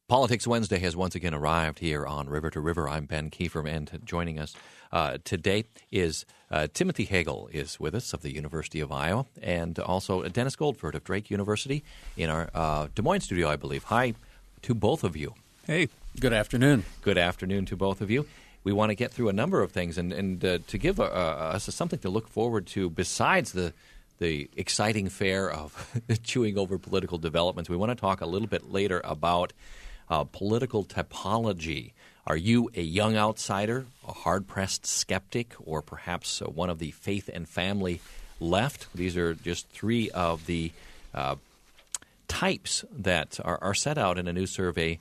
Politics Wednesday has once again arrived here on River to River. I'm Ben Kiefer, and joining us today is Timothy Hagel is with us of the University of Iowa, and also Dennis Goldford of Drake University in our Des Moines studio, I believe. Hi to both of you. Hey, good afternoon. Good afternoon to both of you. We want to get through a number of things and to give us something to look forward to besides the exciting fare of chewing over political developments. We want to talk a little bit later about political typology. Are you a young outsider, a hard-pressed skeptic, or perhaps one of the faith and family left? These are just three of the types that are set out in a new survey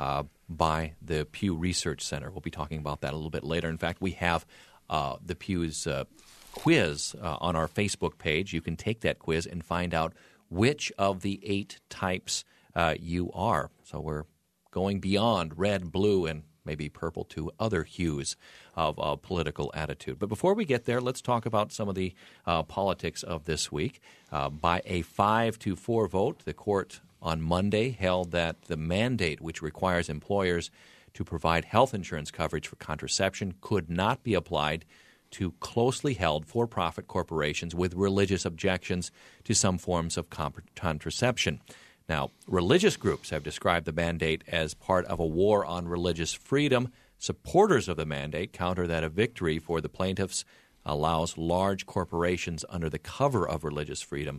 by the Pew Research Center. We'll be talking about that a little bit later. In fact, we have the Pew's quiz on our Facebook page. You can take that quiz and find out which of the 8 types you are. So we're going beyond red, blue, and maybe purple to other hues of political attitude. But before we get there, let's talk about some of the politics of this week. By a 5-4 vote, the court on Monday held that the mandate which requires employers to provide health insurance coverage for contraception could not be applied to closely held for-profit corporations with religious objections to some forms of contraception. Now, religious groups have described the mandate as part of a war on religious freedom. Supporters of the mandate counter that a victory for the plaintiffs allows large corporations under the cover of religious freedom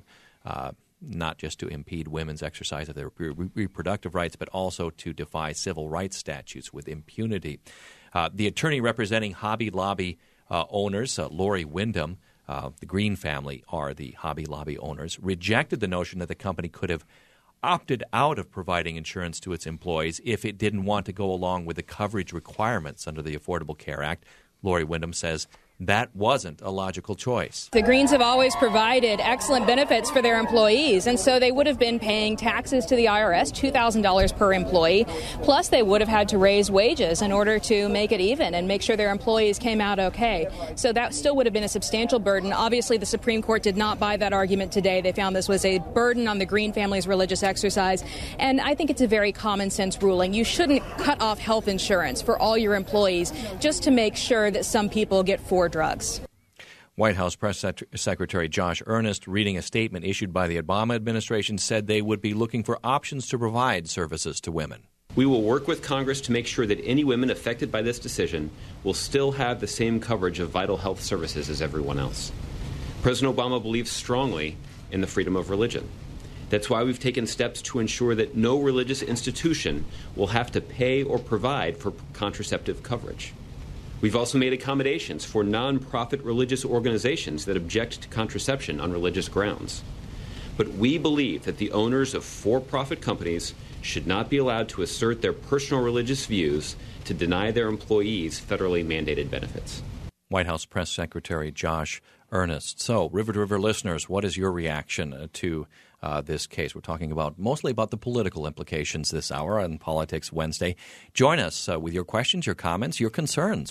not just to impede women's exercise of their reproductive rights, but also to defy civil rights statutes with impunity. The attorney representing Hobby Lobby owners, Lori Wyndham, the Green family are the Hobby Lobby owners, rejected the notion that the company could have opted out of providing insurance to its employees if it didn't want to go along with the coverage requirements under the Affordable Care Act. Lori Wyndham says that wasn't a logical choice. The Greens have always provided excellent benefits for their employees, and so they would have been paying taxes to the IRS, $2,000 per employee, plus they would have had to raise wages in order to make it even and make sure their employees came out okay. So that still would have been a substantial burden. Obviously, the Supreme Court did not buy that argument today. They found this was a burden on the Green family's religious exercise, and I think it's a very common sense ruling. You shouldn't cut off health insurance for all your employees just to make sure that some people get four drugs. White House Press Secretary Josh Earnest, reading a statement issued by the Obama administration, said they would be looking for options to provide services to women. We will work with Congress to make sure that any women affected by this decision will still have the same coverage of vital health services as everyone else. President Obama believes strongly in the freedom of religion. That's why we've taken steps to ensure that no religious institution will have to pay or provide for contraceptive coverage. We've also made accommodations for nonprofit religious organizations that object to contraception on religious grounds. But we believe that the owners of for-profit companies should not be allowed to assert their personal religious views to deny their employees federally mandated benefits. White House Press Secretary Josh Earnest. So, River to River listeners, what is your reaction to this case? We're talking mostly about the political implications this hour on Politics Wednesday. Join us with your questions, your comments, your concerns.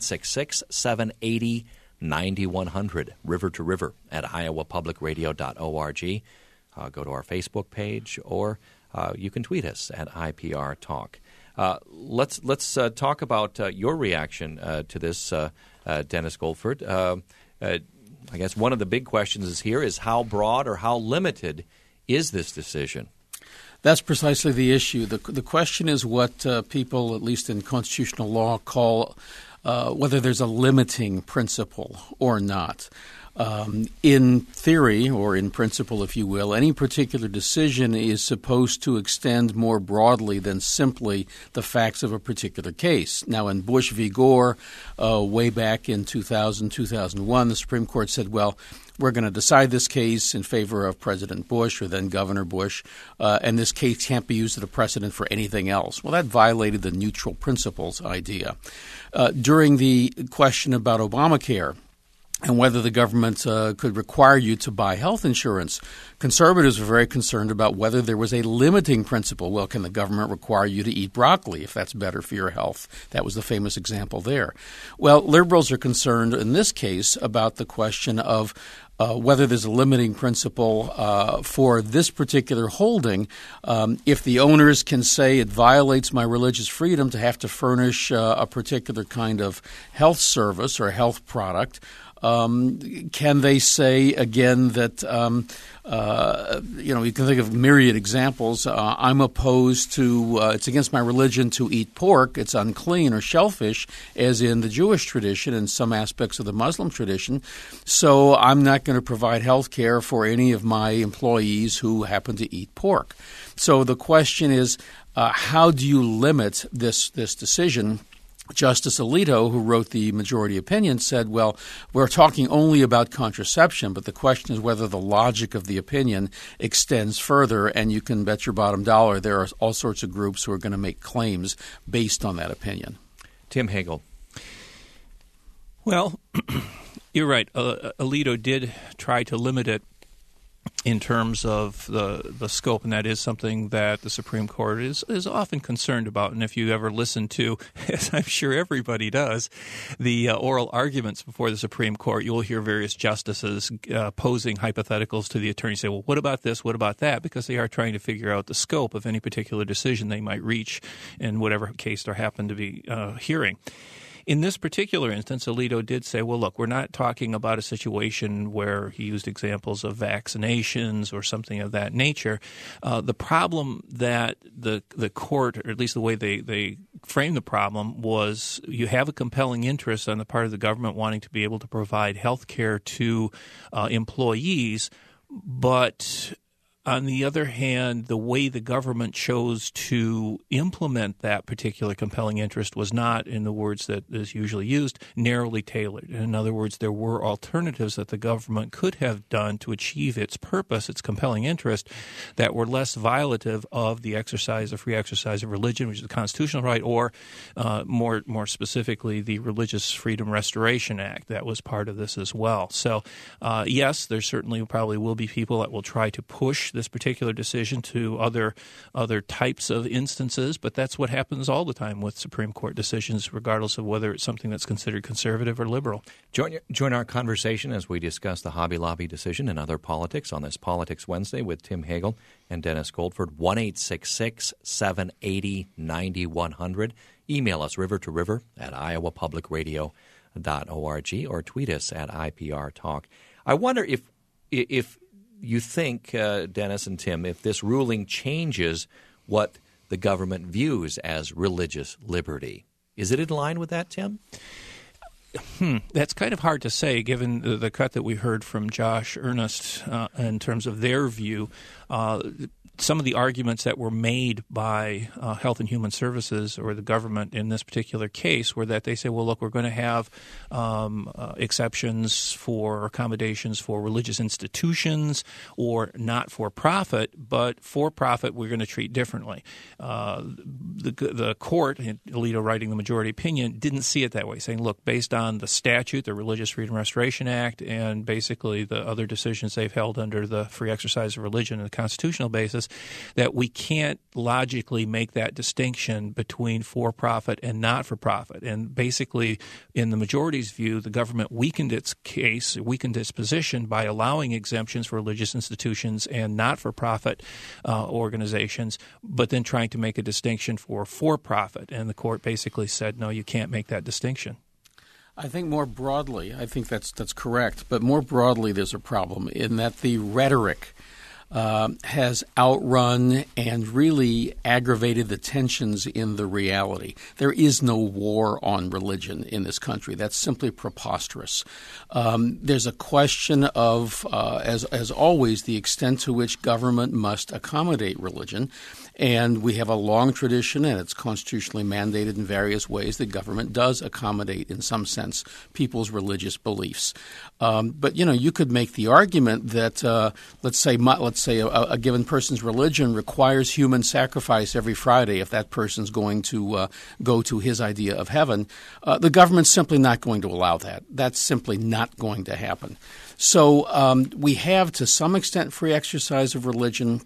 1-866-780-9100. River to River at iowapublicradio.org. Go to our Facebook page, or you can tweet us at IPR Talk. Let's talk about your reaction to this, Dennis Goldford. I guess one of the big questions is how broad or how limited is this decision? That's precisely the issue. The question is what people, at least in constitutional law, call whether there's a limiting principle or not. In theory, or in principle, if you will, any particular decision is supposed to extend more broadly than simply the facts of a particular case. Now, in Bush v. Gore, way back in 2000, 2001, the Supreme Court said, well, we're going to decide this case in favor of President Bush or then Governor Bush, and this case can't be used as a precedent for anything else. Well, that violated the neutral principles idea. During the question about Obamacare, and whether the government could require you to buy health insurance, conservatives were very concerned about whether there was a limiting principle. Well, can the government require you to eat broccoli if that's better for your health? That was the famous example there. Well, liberals are concerned in this case about the question of whether there's a limiting principle for this particular holding. If the owners can say it violates my religious freedom to have to furnish a particular kind of health service or health product, can they say again that you can think of myriad examples. I'm opposed to it's against my religion to eat pork. It's unclean, or shellfish, as in the Jewish tradition and some aspects of the Muslim tradition. So I'm not going to provide health care for any of my employees who happen to eat pork. So the question is, how do you limit this decision? Justice Alito, who wrote the majority opinion, said, well, we're talking only about contraception, but the question is whether the logic of the opinion extends further, and you can bet your bottom dollar there are all sorts of groups who are going to make claims based on that opinion. Tim Hagel. Well, you're right. Alito did try to limit it in terms of the scope, and that is something that the Supreme Court is often concerned about. And if you ever listen to, as I'm sure everybody does, the oral arguments before the Supreme Court, you will hear various justices posing hypotheticals to the attorney, say, well, what about this, what about that? Because they are trying to figure out the scope of any particular decision they might reach in whatever case they happen to be hearing. In this particular instance, Alito did say, well, look, we're not talking about a situation where he used examples of vaccinations or something of that nature. The problem that the court, or at least the way they framed the problem, was you have a compelling interest on the part of the government wanting to be able to provide health care to employees, but on the other hand, the way the government chose to implement that particular compelling interest was not, in the words that is usually used, narrowly tailored. In other words, there were alternatives that the government could have done to achieve its purpose, its compelling interest, that were less violative of the free exercise of religion, which is a constitutional right, or more specifically, the Religious Freedom Restoration Act. That was part of this as well. So, yes, there certainly probably will be people that will try to push this particular decision to other types of instances, but that's what happens all the time with Supreme Court decisions, regardless of whether it's something that's considered conservative or liberal. Join our conversation as we discuss the Hobby Lobby decision and other politics on this Politics Wednesday with Tim Hagel and Dennis Goldford. 1-866-780-9100. Email us river-to-river@iowapublicradio.org or tweet us at IPR Talk. I wonder if you think, Dennis and Tim, if this ruling changes what the government views as religious liberty. Is it in line with that, Tim? That's kind of hard to say, given the cut that we heard from Josh Earnest in terms of their view. Some of the arguments that were made by Health and Human Services or the government in this particular case were that they say, well, look, we're going to have exceptions for accommodations for religious institutions or not-for-profit, but for-profit we're going to treat differently. The court, Alito writing the majority opinion, didn't see it that way, saying, look, based on the statute, the Religious Freedom Restoration Act, and basically the other decisions they've held under the free exercise of religion and the constitutional basis, that we can't logically make that distinction between for-profit and not-for-profit. And basically, in the majority's view, the government weakened its position by allowing exemptions for religious institutions and not-for-profit organizations, but then trying to make a distinction for-profit. And the court basically said, no, you can't make that distinction. I think more broadly, I think that's correct, but more broadly there's a problem in that the rhetoric has outrun and really aggravated the tensions in the reality. There is no war on religion in this country. That's simply preposterous. There's a question of, as always, the extent to which government must accommodate religion. And we have a long tradition, and it's constitutionally mandated in various ways, that government does accommodate, in some sense, people's religious beliefs. But, you could make the argument that, let's say a given person's religion requires human sacrifice every Friday if that person's going to go to his idea of heaven. The government's simply not going to allow that. That's simply not going to happen. So we have, to some extent, free exercise of religion.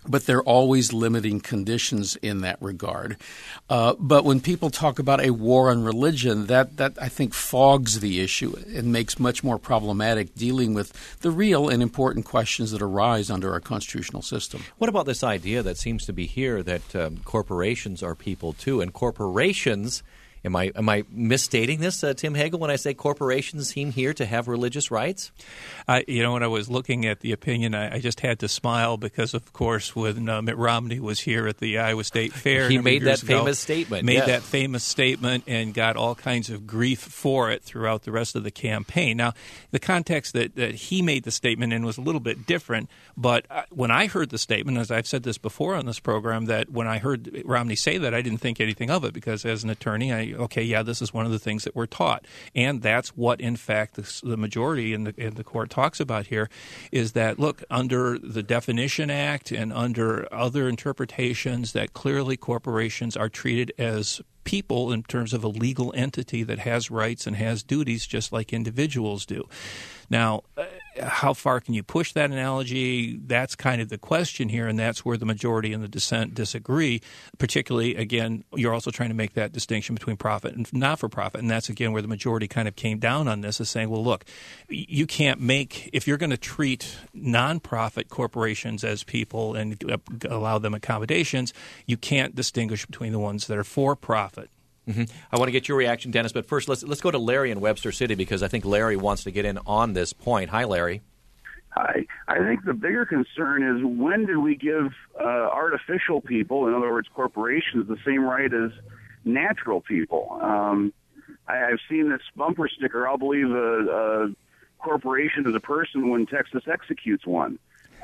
but they're always limiting conditions in that regard. But when people talk about a war on religion, that I think fogs the issue and makes much more problematic dealing with the real and important questions that arise under our constitutional system. What about this idea that seems to be here that corporations are people too, and corporations? Am I misstating this, Tim Hagel, when I say corporations seem here to have religious rights? When I was looking at the opinion, I just had to smile because, of course, when Mitt Romney was here at the Iowa State Fair, he made that famous statement. That famous statement and got all kinds of grief for it throughout the rest of the campaign. Now, the context that he made the statement in was a little bit different, but when I heard the statement, as I've said this before on this program, that when I heard Romney say that, I didn't think anything of it because as an attorney, this is one of the things that we're taught. And that's what, in fact, the majority in the court talks about here is that, look, under the Definition Act and under other interpretations, that clearly corporations are treated as people in terms of a legal entity that has rights and has duties just like individuals do. Now, how far can you push that analogy? That's kind of the question here, and that's where the majority and the dissent disagree. Particularly, again, you're also trying to make that distinction between profit and not-for-profit, and that's, again, where the majority kind of came down on this, is saying, well, look, you can't make – if you're going to treat nonprofit corporations as people and allow them accommodations, you can't distinguish between the ones that are for-profit. Mm-hmm. I want to get your reaction, Dennis, but first let's go to Larry in Webster City because I think Larry wants to get in on this point. Hi, Larry. Hi. I think the bigger concern is when did we give artificial people, in other words, corporations, the same right as natural people? I've seen this bumper sticker, I'll believe a corporation is a person when Texas executes one.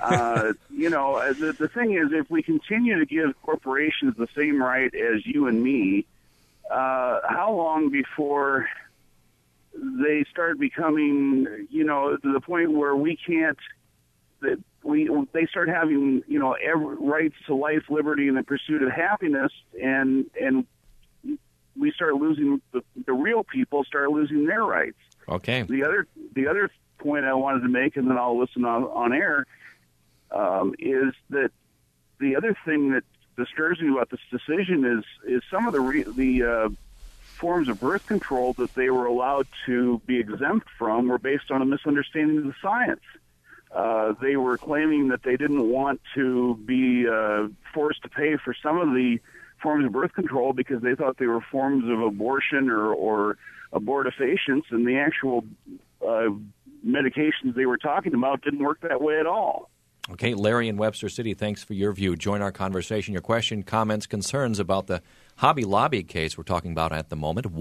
The thing is, if we continue to give corporations the same right as you and me, how long before they start becoming, to the point where we can't, they start having, every rights to life, liberty, and the pursuit of happiness, and we start losing the real people start losing their rights. Okay. The other point I wanted to make, and then I'll listen on air, is that the other thing that disturbs me about this decision is some of the forms of birth control that they were allowed to be exempt from were based on a misunderstanding of the science. They were claiming that they didn't want to be forced to pay for some of the forms of birth control because they thought they were forms of abortion or abortifacients, and the actual medications they were talking about didn't work that way at all. Okay, Larry in Webster City, thanks for your view. Join our conversation. Your question, comments, concerns about the Hobby Lobby case we're talking about at the moment,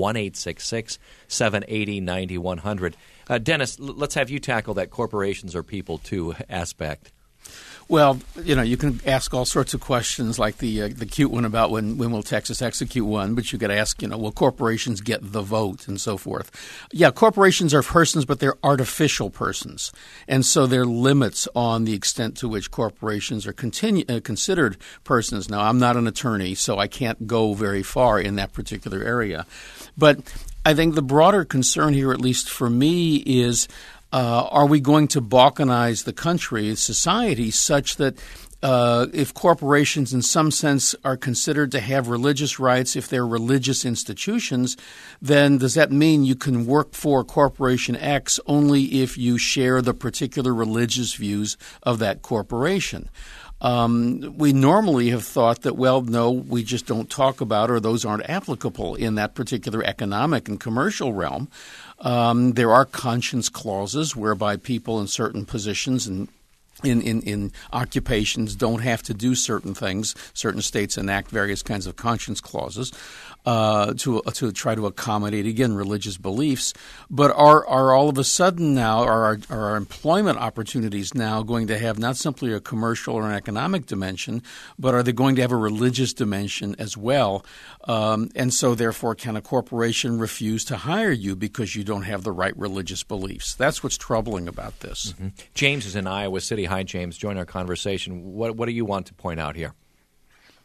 1-866-780-9100. Dennis, let's have you tackle that corporations are people too aspect. Well, you can ask all sorts of questions like the cute one about when will Texas execute one, but you could ask, will corporations get the vote and so forth. Yeah, corporations are persons, but they're artificial persons. And so there are limits on the extent to which corporations are considered persons. Now, I'm not an attorney, so I can't go very far in that particular area. But I think the broader concern here, at least for me, is are we going to balkanize the country, society, such that if corporations in some sense are considered to have religious rights, if they're religious institutions, then does that mean you can work for Corporation X only if you share the particular religious views of that corporation? We normally have thought that, well, no, we just don't talk about or those aren't applicable in that particular economic and commercial realm. There are conscience clauses whereby people in certain positions and in occupations don't have to do certain things. Certain states enact various kinds of conscience clauses to try to accommodate, again, religious beliefs. But are all of a sudden now, are our employment opportunities now going to have not simply a commercial or an economic dimension, but are they going to have a religious dimension as well? And so, therefore, can a corporation refuse to hire you because you don't have the right religious beliefs? That's what's troubling about this. Mm-hmm. James is in Iowa City. Hi, James. Join our conversation. What do you want to point out here?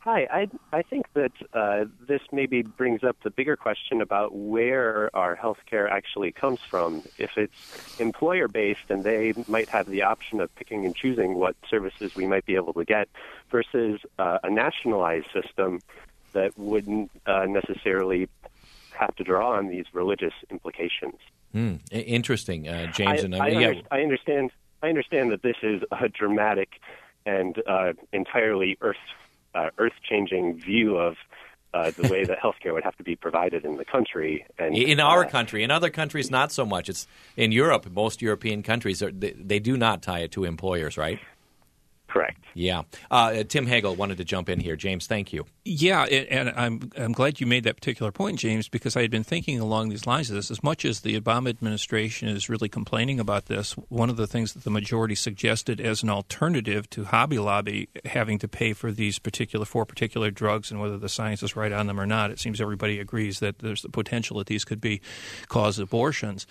Hi, I think that this maybe brings up the bigger question about where our health care actually comes from. If it's employer-based and they might have the option of picking and choosing what services we might be able to get versus a nationalized system that wouldn't necessarily have to draw on these religious implications. Interesting, James. I understand that this is a dramatic and entirely earth-changing view of the way that healthcare would have to be provided in the country. And in our country. In other countries, not so much. It's in Europe. Most European countries, they do not tie it to employers, right? Correct. Yeah. Tim Hagel wanted to jump in here. James, thank you. Yeah, and I'm glad you made that particular point, James, because I had been thinking along these lines of this. As much as the Obama administration is really complaining about this, one of the things that the majority suggested as an alternative to Hobby Lobby having to pay for these four particular drugs, and whether the science is right on them or not, it seems everybody agrees that there's the potential that these could cause abortions,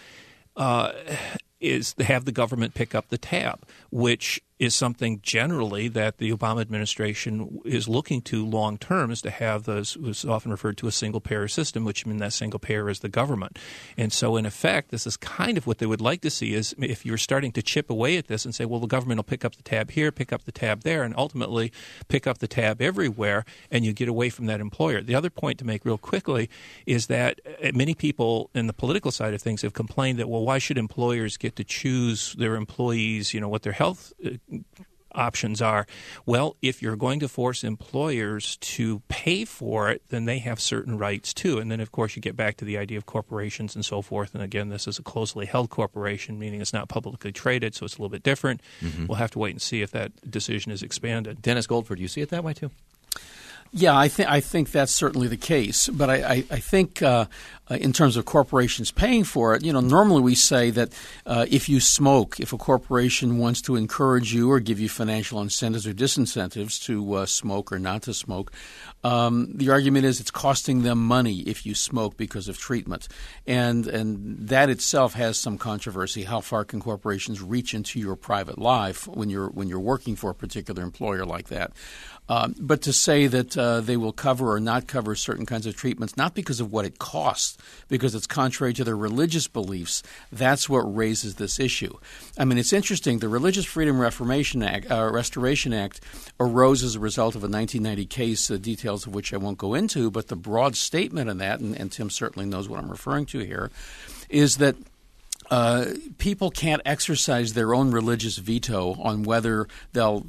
is to have the government pick up the tab, which is something generally that the Obama administration is looking to long term, is to have those, what's often referred to as single payer system, which means that single payer is the government. And so in effect, this is kind of what they would like to see, is if you're starting to chip away at this and say, well, the government will pick up the tab here, pick up the tab there, and ultimately pick up the tab everywhere, and you get away from that employer. The other point to make real quickly is that many people in the political side of things have complained that, well, why should employers get to choose their employees, what their health options are? Well, if you're going to force employers to pay for it, then they have certain rights too. And then, of course, you get back to the idea of corporations and so forth. And again, this is a closely held corporation, meaning it's not publicly traded, so it's a little bit different. Mm-hmm. We'll have to wait and see if that decision is expanded. Dennis Goldford, do you see it that way too? Yeah, I think that's certainly the case. But I think in terms of corporations paying for it, normally we say that if you smoke, if a corporation wants to encourage you or give you financial incentives or disincentives to smoke or not to smoke, the argument is it's costing them money if you smoke because of treatment. And that itself has some controversy. How far can corporations reach into your private life when you're working for a particular employer like that? But to say that they will cover or not cover certain kinds of treatments, not because of what it costs, because it's contrary to their religious beliefs, that's what raises this issue. I mean, it's interesting. The Religious Freedom Restoration Act arose as a result of a 1990 case, the details of which I won't go into, but the broad statement in that, and Tim certainly knows what I'm referring to here, is that people can't exercise their own religious veto on whether they'll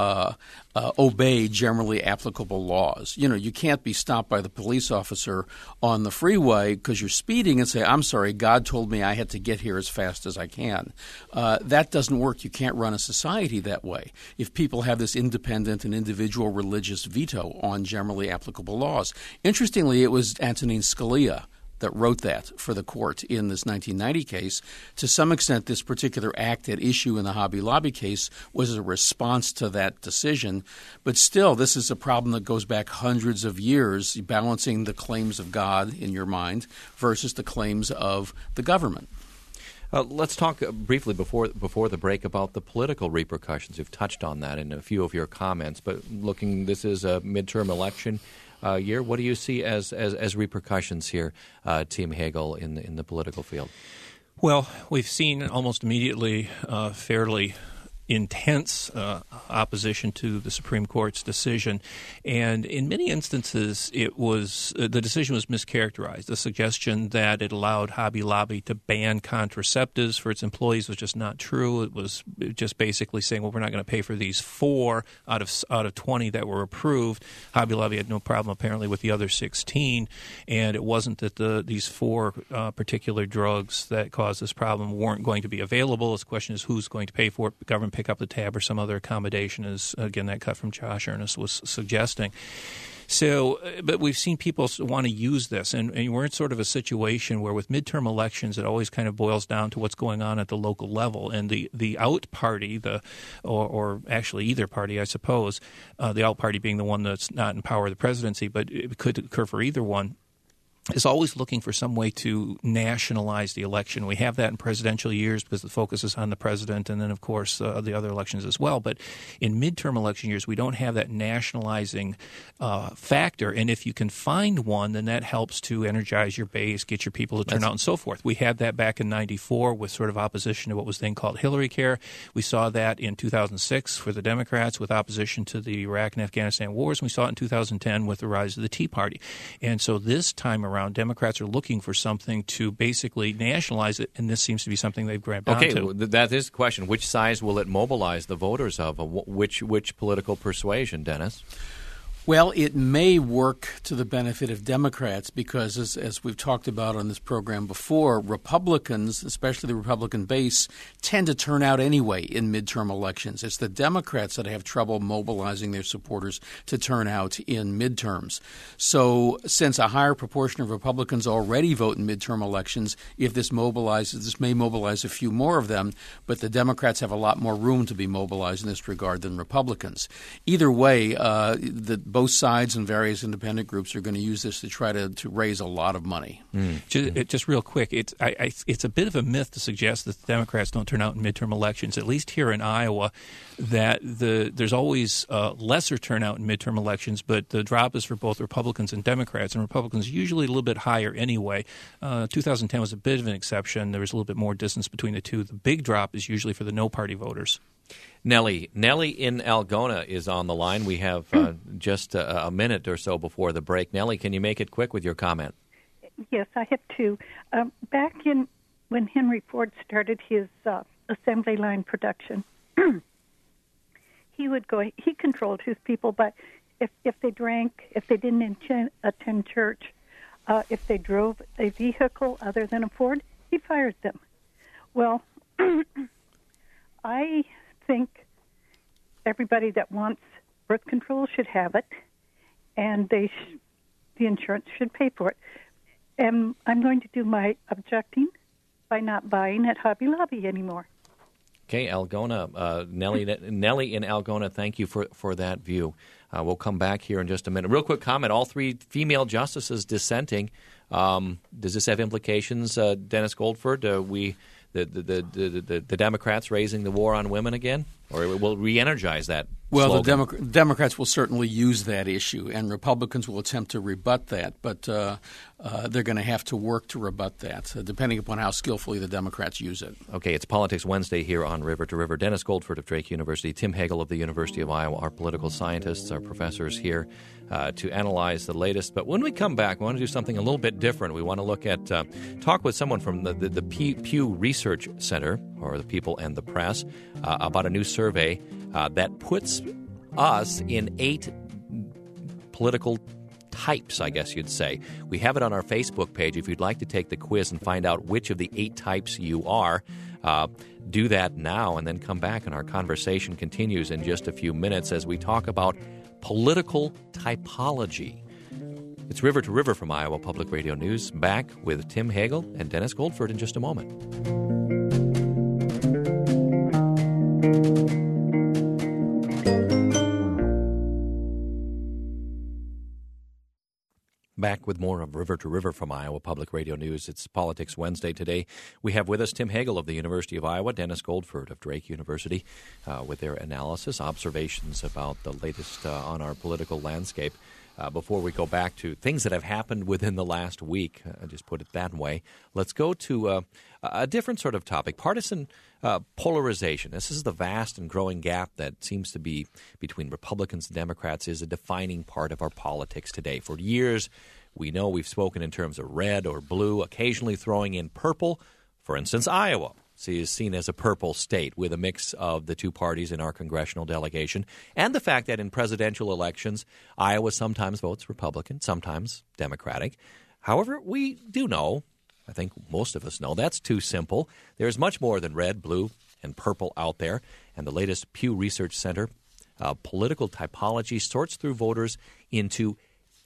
obey generally applicable laws. You can't be stopped by the police officer on the freeway because you're speeding and say, I'm sorry, God told me I had to get here as fast as I can. That doesn't work. You can't run a society that way if people have this independent and individual religious veto on generally applicable laws. Interestingly, it was Antonin Scalia that wrote that for the court in this 1990 case. To some extent, this particular act at issue in the Hobby Lobby case was a response to that decision. But still, this is a problem that goes back hundreds of years, balancing the claims of God in your mind versus the claims of the government. Let's talk briefly before the break about the political repercussions. You've touched on that in a few of your comments, but this is a midterm election year. What do you see as repercussions here, Tim Hagel, in the political field? Well, we've seen almost immediately fairly intense opposition to the Supreme Court's decision, and in many instances the decision was mischaracterized. The suggestion that it allowed Hobby Lobby to ban contraceptives for its employees was just not true. It was just basically saying, well, we're not going to pay for these 4 out of 20 that were approved. Hobby Lobby had no problem apparently with the other 16, and it wasn't that these 4 particular drugs that caused this problem weren't going to be available. The question is who's going to pay for it. The government pick up the tab or some other accommodation, as again that cut from Josh Earnest was suggesting. So, but we've seen people want to use this, and we're in sort of a situation where with midterm elections, it always kind of boils down to what's going on at the local level, and the out party, or actually either party, I suppose, the out party being the one that's not in power of the presidency, but it could occur for either one, is always looking for some way to nationalize the election. We have that in presidential years because the focus is on the president and then, of course, the other elections as well. But in midterm election years, we don't have that nationalizing factor. And if you can find one, then that helps to energize your base, get your people to turn out and so forth. We had that back in 94 with sort of opposition to what was then called Hillary Care. We saw that in 2006 for the Democrats with opposition to the Iraq and Afghanistan wars. And we saw it in 2010 with the rise of the Tea Party. And so this time around, Democrats are looking for something to basically nationalize it, and this seems to be something they've grabbed onto. Okay, that is the question. Which size will it mobilize the voters of? Which political persuasion, Dennis? Well, it may work to the benefit of Democrats because, as we've talked about on this program before, Republicans, especially the Republican base, tend to turn out anyway in midterm elections. It's the Democrats that have trouble mobilizing their supporters to turn out in midterms. So since a higher proportion of Republicans already vote in midterm elections, if this may mobilize a few more of them, but the Democrats have a lot more room to be mobilized in this regard than Republicans. Either way, both sides and various independent groups are going to use this to try to raise a lot of money. Just real quick, it's a bit of a myth to suggest that the Democrats don't turn out in midterm elections. At least here in Iowa, that there's always lesser turnout in midterm elections, but the drop is for both Republicans and Democrats, and Republicans usually a little bit higher anyway. 2010 was a bit of an exception. There was a little bit more distance between the two. The big drop is usually for the no-party voters. Nellie in Algona is on the line. We have just a minute or so before the break. Nellie, can you make it quick with your comment? Yes, I have two. Back in when Henry Ford started his assembly line production, he controlled his people, but if they drank, if they didn't attend church, if they drove a vehicle other than a Ford, he fired them. Well, I think everybody that wants birth control should have it, and the insurance should pay for it. And I'm going to do my objecting by not buying at Hobby Lobby anymore. Okay, Algona, Nellie in Algona, thank you for that view. We'll come back here in just a minute. Real quick comment, all three female justices dissenting. Does this have implications, Dennis Goldford? The Democrats raising the war on women again? Or it will re-energize that Well, slogan? the Democrats will certainly use that issue, and Republicans will attempt to rebut that, but they're going to have to work to rebut that, depending upon how skillfully the Democrats use it. Okay, it's Politics Wednesday here on River to River. Dennis Goldford of Drake University, Tim Hagel of the University of Iowa, our political scientists, our professors here to analyze the latest. But when we come back, we want to do something a little bit different. We want to look at, talk with someone from the Pew Research Center, or the People and the Press, about a new survey that puts us in 8 political types, I guess you'd say. We have it on our Facebook page. If you'd like to take the quiz and find out which of the 8 types you are, do that now and then come back, and our conversation continues in just a few minutes as we talk about political typology. It's River to River from Iowa Public Radio News. Back with Tim Hagel and Dennis Goldford in just a moment. Back with more of River to River from Iowa Public Radio News. It's Politics Wednesday today. We have with us Tim Hagel of the University of Iowa, Dennis Goldford of Drake University, with their analysis, observations about the latest on our political landscape. Before we go back to things that have happened within the last week, I just put it that way, let's go to a different sort of topic, partisan polarization. This is the vast and growing gap that seems to be between Republicans and Democrats is a defining part of our politics today. For years, we know we've spoken in terms of red or blue, occasionally throwing in purple. For instance, Iowa is seen as a purple state with a mix of the two parties in our congressional delegation, and the fact that in presidential elections, Iowa sometimes votes Republican, sometimes Democratic. However, we do know, I think most of us know, that's too simple. There's much more than red, blue, and purple out there, and the latest Pew Research Center political typology sorts through voters into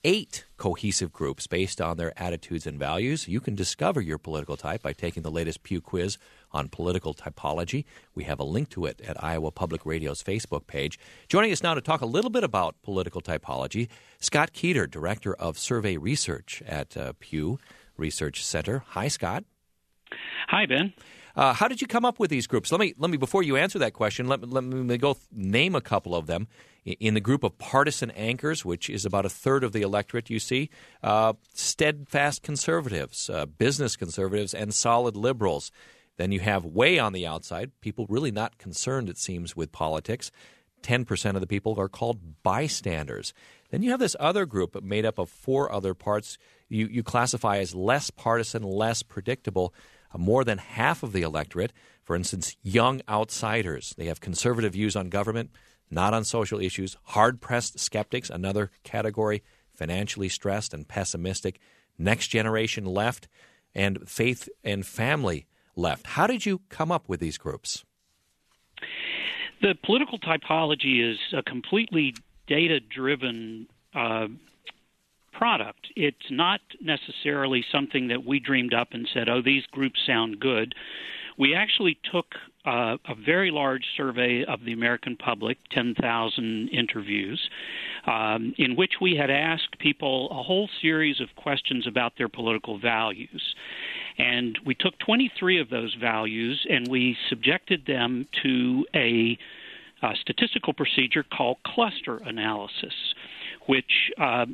8 cohesive groups based on their attitudes and values. You can discover your political type by taking the latest Pew quiz on political typology. We have a link to it at Iowa Public Radio's Facebook page. Joining us now to talk a little bit about political typology, Scott Keeter, Director of Survey Research at Pew Research Center. Hi, Scott. Hi, Ben. How did you come up with these groups? Let me before you answer that question, let me go name a couple of them. In the group of partisan anchors, which is about a third of the electorate, you see, steadfast conservatives, business conservatives, and solid liberals. Then you have way on the outside, people really not concerned, it seems, with politics. 10% of the people are called bystanders. Then you have this other group made up of 4 other parts you classify as less partisan, less predictable. More than half of the electorate, for instance, young outsiders. They have conservative views on government, not on social issues. Hard-pressed skeptics, another category, financially stressed and pessimistic. Next generation left, and faith and family left. How did you come up with these groups? The political typology is a completely data-driven product. It's not necessarily something that we dreamed up and said, oh, these groups sound good. We actually took a very large survey of the American public, 10,000 interviews, in which we had asked people a whole series of questions about their political values. And we took 23 of those values and we subjected them to a statistical procedure called cluster analysis, which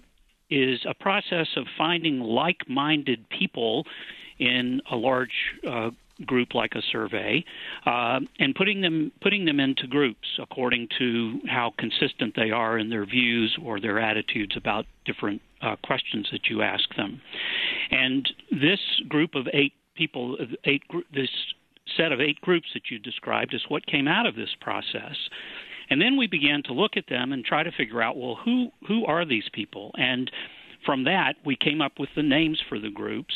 is a process of finding like-minded people in a large group like a survey, and putting them into groups according to how consistent they are in their views or their attitudes about different questions that you ask them. And this group of 8 people, this set of 8 groups that you described, is what came out of this process. And then we began to look at them and try to figure out, well, who are these people? And from that, we came up with the names for the groups,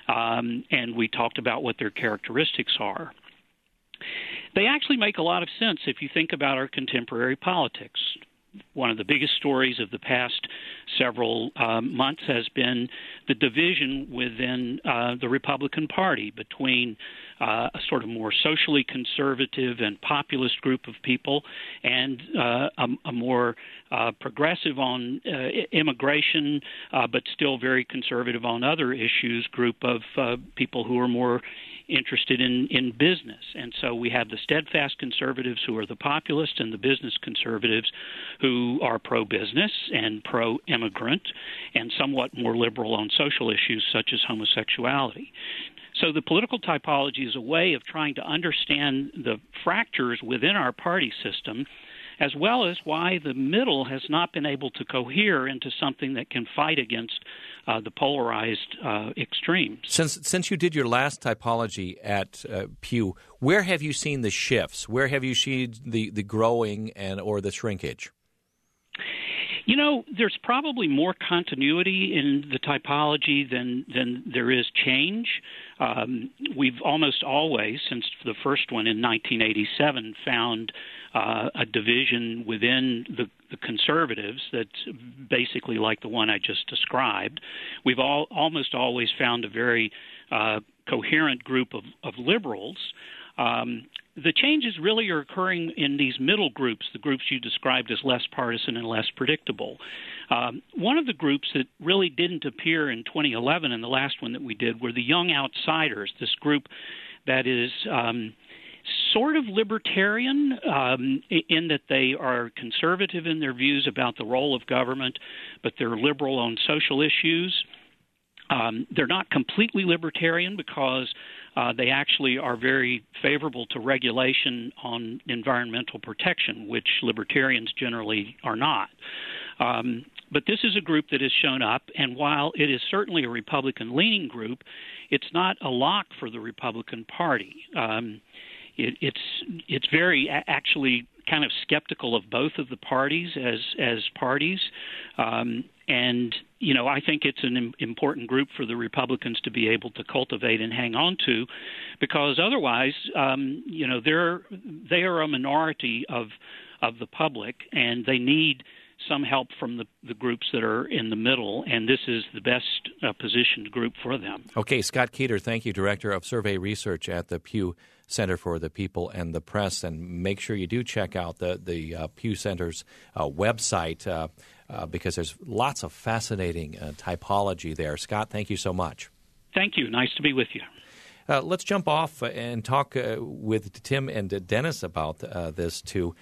and we talked about what their characteristics are. They actually make a lot of sense if you think about our contemporary politics. One of the biggest stories of the past several months has been the division within the Republican Party between a sort of more socially conservative and populist group of people and a more progressive on immigration, but still very conservative on other issues group of people who are more interested in business. And so we have the steadfast conservatives who are the populists and the business conservatives who are pro-business and pro-immigrant and somewhat more liberal on social issues such as homosexuality. So the political typology is a way of trying to understand the fractures within our party system, as well as why the middle has not been able to cohere into something that can fight against the polarized extremes. Since you did your last typology at Pew, where have you seen the shifts? Where have you seen the growing or the shrinkage? You know, there's probably more continuity in the typology than there is change. We've almost always, since the first one in 1987, found a division within the conservatives that's basically like the one I just described. We've almost always found a very coherent group of liberals. The changes really are occurring in these middle groups, the groups you described as less partisan and less predictable. One of the groups that really didn't appear in 2011 in the last one that we did were the young outsiders, this group that is sort of libertarian in that they are conservative in their views about the role of government, but they're liberal on social issues. They're not completely libertarian because they actually are very favorable to regulation on environmental protection, which libertarians generally are not. But this is a group that has shown up, and while it is certainly a Republican-leaning group, it's not a lock for the Republican Party. It's very actually kind of skeptical of both of the parties as parties. And, you know, I think it's an important group for the Republicans to be able to cultivate and hang on to, because otherwise, they are a minority of the public, and they need some help from the groups that are in the middle, and this is the best positioned group for them. Okay, Scott Keeter, thank you, Director of Survey Research at the Pew Center for the People and the Press, and make sure you do check out the Pew Center's website because there's lots of fascinating typology there. Scott, thank you so much. Thank you. Nice to be with you. Let's jump off and talk with Tim and Dennis about this, too.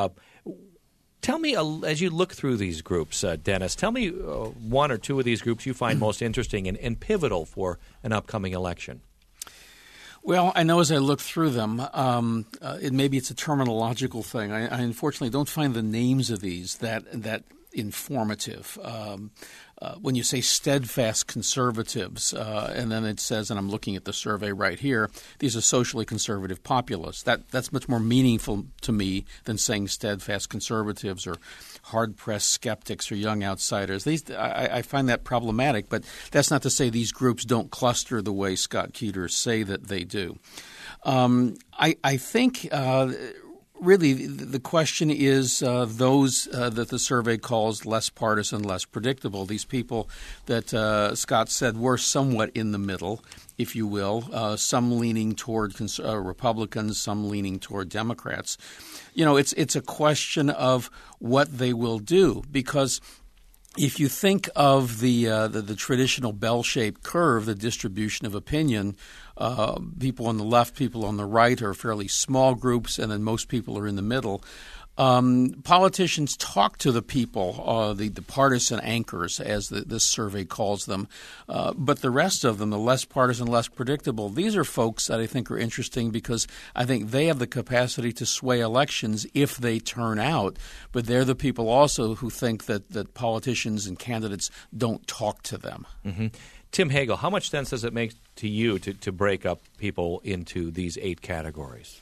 Tell me, as you look through these groups, Dennis, tell me one or two of these groups you find most interesting and pivotal for an upcoming election. Well, I know as I look through them, maybe it's a terminological thing. I unfortunately don't find the names of these that informative. When you say steadfast conservatives, and then it says, and I'm looking at the survey right here, these are socially conservative populists. That's much more meaningful to me than saying steadfast conservatives or hard-pressed skeptics or young outsiders. I find that problematic, but that's not to say these groups don't cluster the way Scott Keeter say that they do. I think really the question is those that the survey calls less partisan, less predictable. These people that Scott said were somewhat in the middle, if you will, some leaning toward Republicans, some leaning toward Democrats. It's a question of what they will do, because if you think of the traditional bell-shaped curve, the distribution of opinion, people on the left, people on the right are fairly small groups, and then most people are in the middle. Politicians talk to the people, the partisan anchors, as this survey calls them. But the rest of them, the less partisan, less predictable, these are folks that I think are interesting because I think they have the capacity to sway elections if they turn out. But they're the people also who think that politicians and candidates don't talk to them. Mm-hmm. Tim Hagel, how much sense does it make to you to break up people into these 8 categories?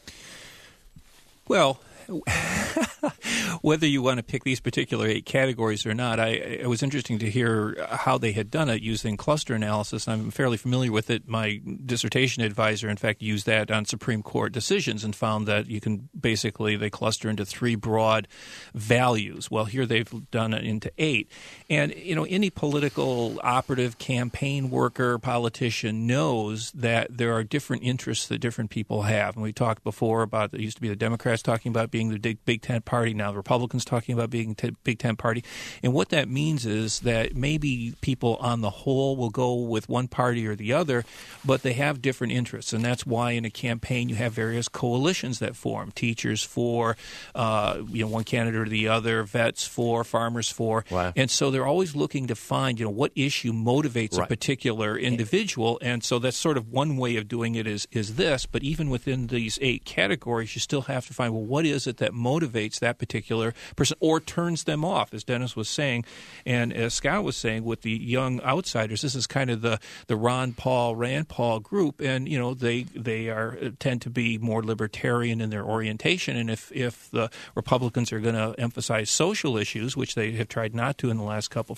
Well, whether you want to pick these particular 8 categories or not, it was interesting to hear how they had done it using cluster analysis. I'm fairly familiar with it. My dissertation advisor, in fact, used that on Supreme Court decisions and found that they cluster into 3 broad values. Well, here they've done it into 8. And, any political operative, campaign worker, politician knows that there are different interests that different people have. And we talked before about, it used to be the Democrats talking about being the Big Tent party, now the Republicans talking about being Big Tent party. And what that means is that maybe people on the whole will go with one party or the other, but they have different interests. And that's why in a campaign you have various coalitions that form. Teachers for one candidate or the other, vets for, farmers for. Wow. And so they're always looking to find what issue motivates a particular individual. And so that's sort of one way of doing it is this. But even within these 8 categories, you still have to find, well, what is it that motivates that particular person or turns them off, as Dennis was saying. And as Scott was saying, with the young outsiders, this is kind of the Rand Paul group. And, they tend to be more libertarian in their orientation. And if the Republicans are going to emphasize social issues, which they have tried not to in the last couple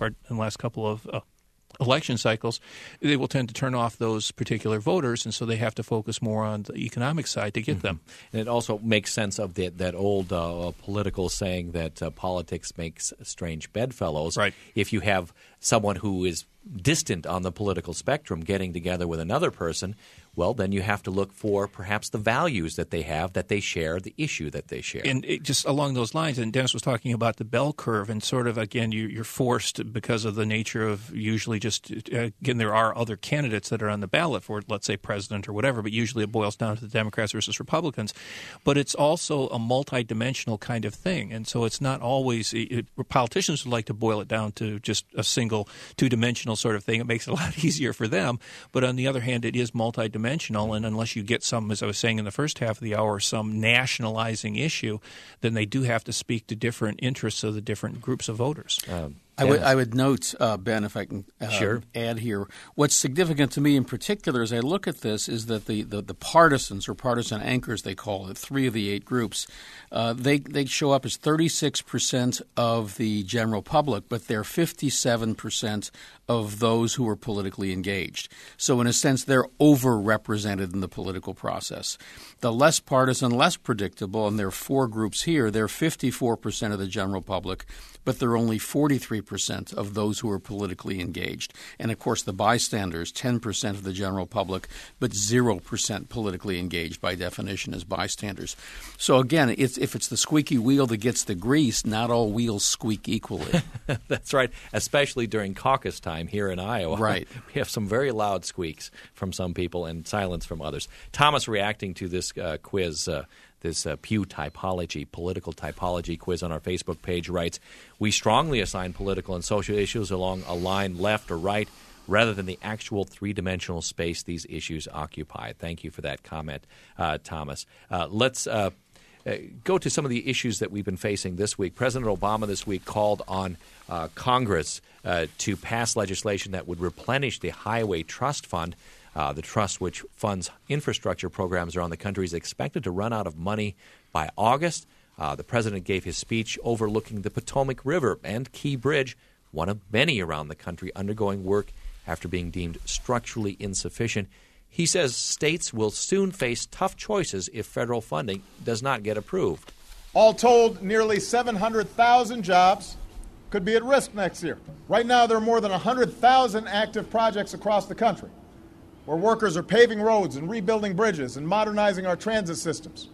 of election cycles, they will tend to turn off those particular voters, and so they have to focus more on the economic side to get them. And it also makes sense of that old political saying that politics makes strange bedfellows. Right. If you have someone who is distant on the political spectrum getting together with another person, well, then you have to look for perhaps the values that they have, that they share, the issue that they share. And just along those lines, and Dennis was talking about the bell curve, and sort of, again, you're forced because of the nature of usually just, again, there are other candidates that are on the ballot for, let's say, president or whatever, but usually it boils down to the Democrats versus Republicans. But it's also a multidimensional kind of thing, and so it's not always politicians would like to boil it down to just a single two-dimensional sort of thing. It makes it a lot easier for them. But on the other hand, it is multidimensional. And unless you get some, as I was saying in the first half of the hour, some nationalizing issue, then they do have to speak to different interests of the different groups of voters. I would note, Ben, if I can Sure. add here, what's significant to me in particular as I look at this is that the partisans, or partisan anchors they call it, 3 of the 8 groups, they show up as 36% of the general public, but they're 57% of those who are politically engaged. So in a sense, they're overrepresented in the political process. The less partisan, less predictable, and there are 4 groups here, they're 54% of the general public, but they're only 43% of those who are politically engaged. And, of course, the bystanders, 10% of the general public, but 0% politically engaged by definition as bystanders. So, again, if it's the squeaky wheel that gets the grease, not all wheels squeak equally. That's right, especially during caucus time here in Iowa. Right. We have some very loud squeaks from some people and silence from others. Thomas, reacting to this quiz, this Pew typology, political typology quiz on our Facebook page, writes, "We strongly assign political and social issues along a line left or right rather than the actual three-dimensional space these issues occupy." Thank you for that comment, Thomas. Let's go to some of the issues that we've been facing this week. President Obama this week called on Congress to pass legislation that would replenish the Highway Trust Fund. The trust, which funds infrastructure programs around the country, is expected to run out of money by August. The president gave his speech overlooking the Potomac River and Key Bridge, one of many around the country undergoing work after being deemed structurally insufficient. He says states will soon face tough choices if federal funding does not get approved. All told, nearly 700,000 jobs could be at risk next year. Right now, there are more than 100,000 active projects across the country, where workers are paving roads and rebuilding bridges and modernizing our transit systems.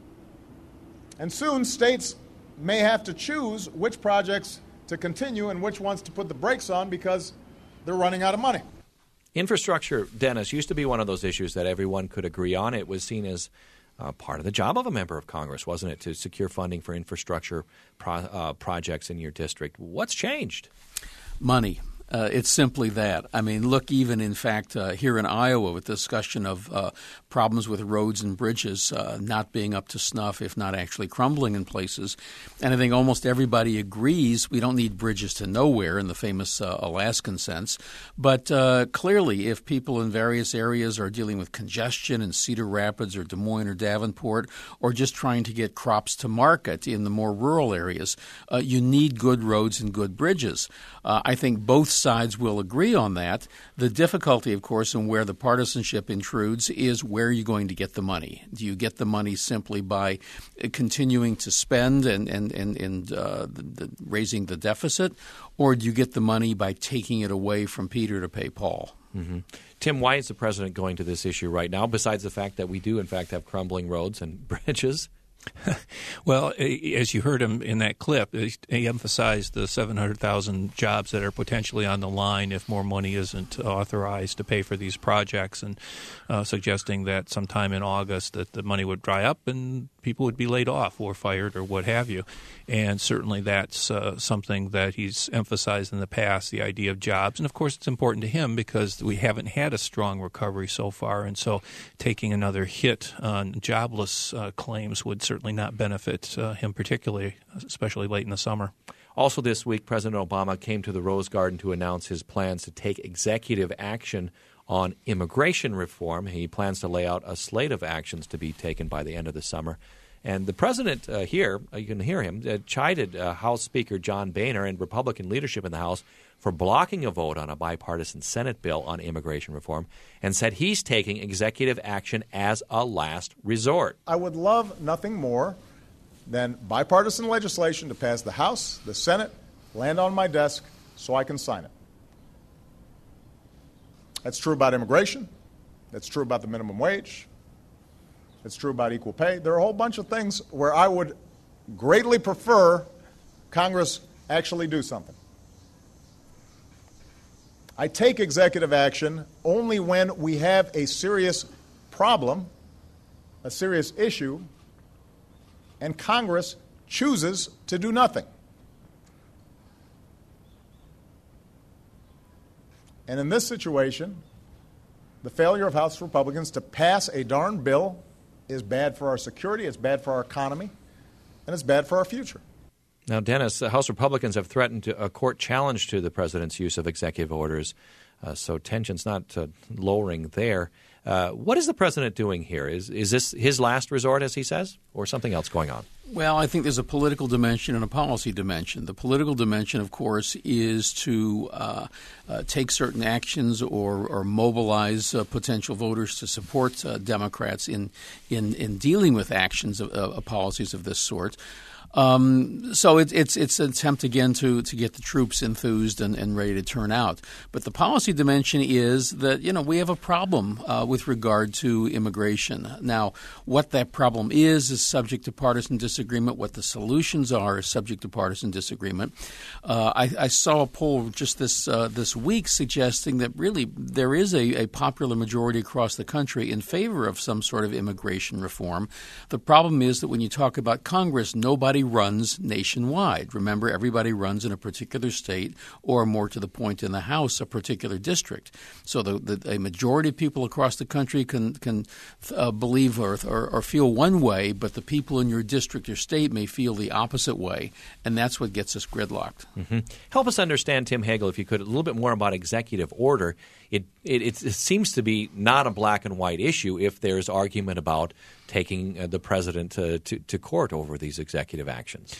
And soon, states may have to choose which projects to continue and which ones to put the brakes on because they're running out of money. Infrastructure, Dennis, used to be one of those issues that everyone could agree on. It was seen as part of the job of a member of Congress, wasn't it, to secure funding for infrastructure projects in your district. What's changed? Money. It's simply that. I mean, look, even in fact, here in Iowa with discussion of problems with roads and bridges not being up to snuff, if not actually crumbling in places. And I think almost everybody agrees we don't need bridges to nowhere in the famous Alaskan sense. But clearly, if people in various areas are dealing with congestion in Cedar Rapids or Des Moines or Davenport, or just trying to get crops to market in the more rural areas, you need good roads and good bridges. I think both sides will agree on that. The difficulty, of course, and where the partisanship intrudes is where are you going to get the money? Do you get the money simply by continuing to spend and raising the deficit, or do you get the money by taking it away from Peter to pay Paul? Mm-hmm. Tim, why is the president going to this issue right now, besides the fact that we do, in fact, have crumbling roads and bridges? Well, as you heard him in that clip, he emphasized the 700,000 jobs that are potentially on the line if more money isn't authorized to pay for these projects, and suggesting that sometime in August that the money would dry up and people would be laid off or fired or what have you. And certainly that's something that he's emphasized in the past, the idea of jobs. And, of course, it's important to him because we haven't had a strong recovery so far. And so taking another hit on jobless claims would certainly not benefit him particularly, especially late in the summer. Also this week, President Obama came to the Rose Garden to announce his plans to take executive action on immigration reform. He plans to lay out a slate of actions to be taken by the end of the summer. And the president here, you can hear him, chided House Speaker John Boehner and Republican leadership in the House for blocking a vote on a bipartisan Senate bill on immigration reform, and said he's taking executive action as a last resort. I would love nothing more than bipartisan legislation to pass the House, the Senate, land on my desk so I can sign it. That's true about immigration. That's true about the minimum wage. It's true about equal pay. There are a whole bunch of things where I would greatly prefer Congress actually do something. I take executive action only when we have a serious problem, a serious issue, and Congress chooses to do nothing. And in this situation, the failure of House Republicans to pass a darn bill is bad for our security, it's bad for our economy, and it's bad for our future. Now, Dennis, House Republicans have threatened a court challenge to the president's use of executive orders, so tension's not lowering there. What is the president doing here? Is this his last resort, as he says, or something else going on? Well, I think there's a political dimension and a policy dimension. The political dimension, of course, is to take certain actions or mobilize potential voters to support Democrats in dealing with actions of policies of this sort. So it's an attempt again to get the troops enthused and ready to turn out. But the policy dimension is that we have a problem with regard to immigration. Now, what that problem is subject to partisan disagreement. What the solutions are is subject to partisan disagreement. I saw a poll just this week suggesting that really there is a popular majority across the country in favor of some sort of immigration reform. The problem is that when you talk about Congress, nobody runs nationwide. Remember, everybody runs in a particular state or, more to the point in the House, a particular district. So a majority of people across the country can believe or feel one way, but the people in your district or state may feel the opposite way, and that's what gets us gridlocked. Mm-hmm. Help us understand, Tim Hagel, if you could, a little bit more about executive order. It seems to be not a black and white issue if there's argument about taking the president to court over these executive actions.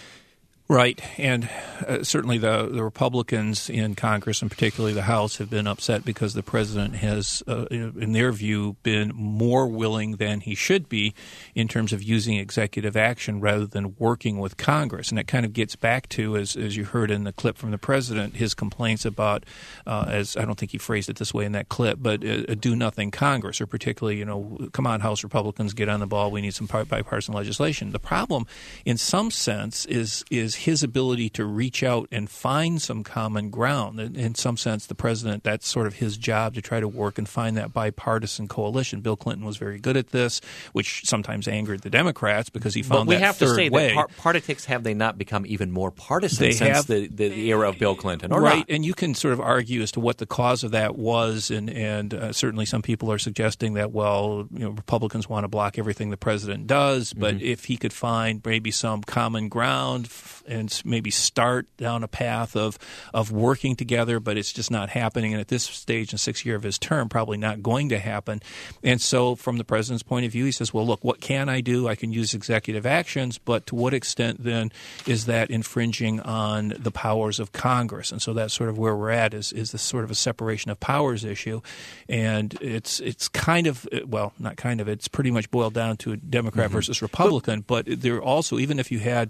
Right. And certainly the Republicans in Congress, and particularly the House, have been upset because the president has, in their view, been more willing than he should be in terms of using executive action rather than working with Congress. And that kind of gets back to, as you heard in the clip from the president, his complaints about, as I don't think he phrased it this way in that clip, but a do-nothing Congress, or particularly, come on, House Republicans, get on the ball. We need some bipartisan legislation. The problem, in some sense, is his ability to reach out and find some common ground. In some sense, the president, that's sort of his job, to try to work and find that bipartisan coalition. Bill Clinton was very good at this, which sometimes angered the Democrats because he found that third way. But we have to say that politics, have they not become even more partisan since the era of Bill Clinton? Or right, not? And you can sort of argue as to what the cause of that was, and certainly some people are suggesting that, Republicans want to block everything the president does, but if he could find maybe some common ground and maybe start down a path of working together, but it's just not happening. And at this stage, in the 6th year of his term, probably not going to happen. And so from the president's point of view, he says, well, look, what can I do? I can use executive actions, but to what extent then is that infringing on the powers of Congress? And so that's sort of where we're at, is this sort of a separation of powers issue. And it's kind of, well, not kind of, it's pretty much boiled down to a Democrat versus Republican. But there also, even if you had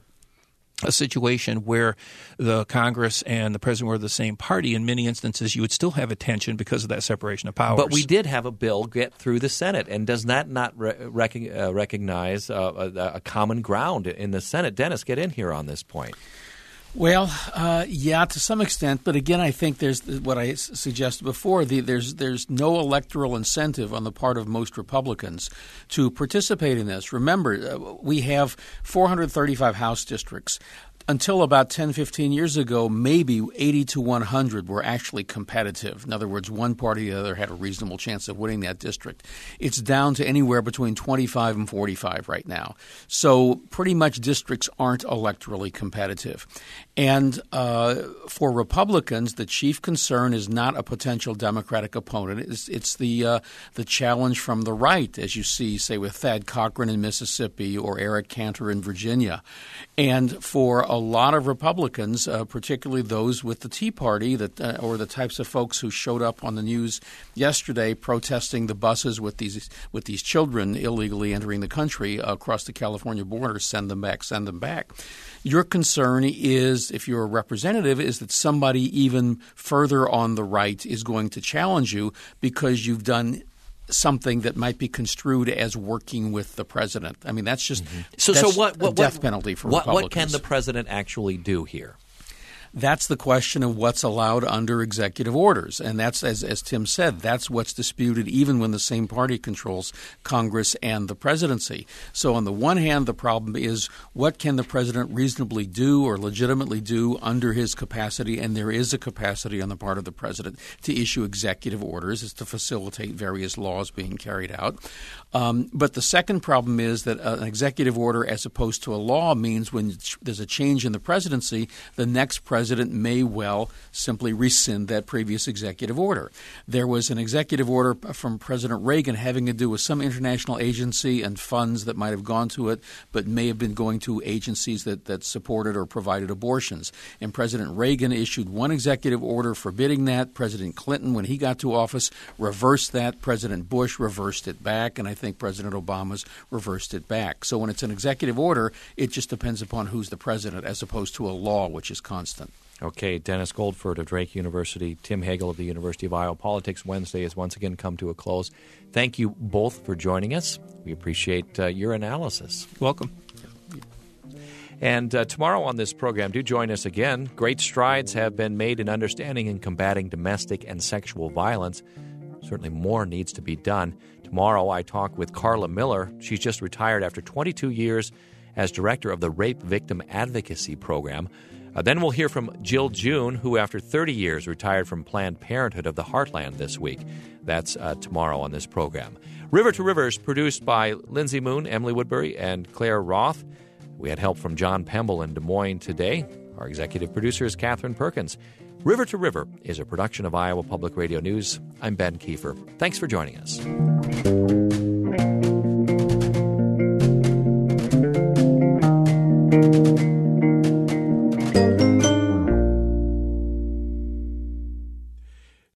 a situation where the Congress and the president were the same party, in many instances you would still have a tension because of that separation of powers. But we did have a bill get through the Senate, and does that not recognize a common ground in the Senate? Dennis, get in here on this point. Well, yeah, to some extent. But again, I think there's what I suggested before. There's no electoral incentive on the part of most Republicans to participate in this. Remember, we have 435 House districts. Until about 10, 15 years ago, maybe 80 to 100 were actually competitive. In other words, one party or the other had a reasonable chance of winning that district. It's down to anywhere between 25 and 45 right now. So pretty much districts aren't electorally competitive. And for Republicans, the chief concern is not a potential Democratic opponent. It's the challenge from the right, as you see, say, with Thad Cochran in Mississippi or Eric Cantor in Virginia. And for a lot of Republicans, particularly those with the Tea Party, or the types of folks who showed up on the news yesterday protesting the buses with these children illegally entering the country across the California border, send them back, send them back. Your concern is, if you're a representative, is that somebody even further on the right is going to challenge you because you've done something that might be construed as working with the president. I mean, that's just a death penalty for Republicans. What can the president actually do here? That's the question of what's allowed under executive orders. And that's, as Tim said, that's what's disputed even when the same party controls Congress and the presidency. So on the one hand, the problem is what can the president reasonably do or legitimately do under his capacity, and there is a capacity on the part of the president to issue executive orders is to facilitate various laws being carried out. But the second problem is that an executive order as opposed to a law means when there's a change in the presidency, the next president may well simply rescind that previous executive order. There was an executive order from President Reagan having to do with some international agency and funds that might have gone to it, but may have been going to agencies that supported or provided abortions. And President Reagan issued one executive order forbidding that. President Clinton, when he got to office, reversed that. President Bush reversed it back, and I think President Obama's reversed it back. So when it's an executive order, it just depends upon who's the president as opposed to a law, which is constant. Okay, Dennis Goldford of Drake University, Tim Hagel of the University of Iowa. Politics Wednesday has once again come to a close. Thank you both for joining us. We appreciate your analysis. Welcome. And tomorrow on this program, do join us again. Great strides have been made in understanding and combating domestic and sexual violence. Certainly more needs to be done. Tomorrow I talk with Carla Miller. She's just retired after 22 years as director of the Rape Victim Advocacy Program. Then we'll hear from Jill June, who after 30 years retired from Planned Parenthood of the Heartland this week. That's tomorrow on this program. River to River is produced by Lindsay Moon, Emily Woodbury, and Claire Roth. We had help from John Pemble in Des Moines today. Our executive producer is Catherine Perkins. River to River is a production of Iowa Public Radio News. I'm Ben Kiefer. Thanks for joining us.